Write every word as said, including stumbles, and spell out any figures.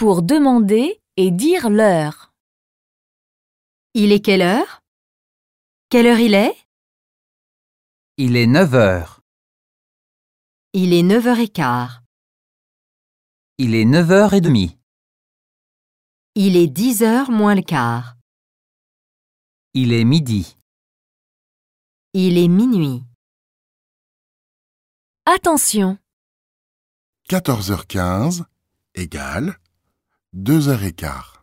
pour demander et dire l'heure. Il est quelle heure? Quelle heure il est? Il est neuf heures. Il est neuf heures quinze. Il est neuf heures trente. Il est dix heures moins le quart. Il est midi. Il est minuit. Attention! quatorze heures quinze égale deux heures quinze.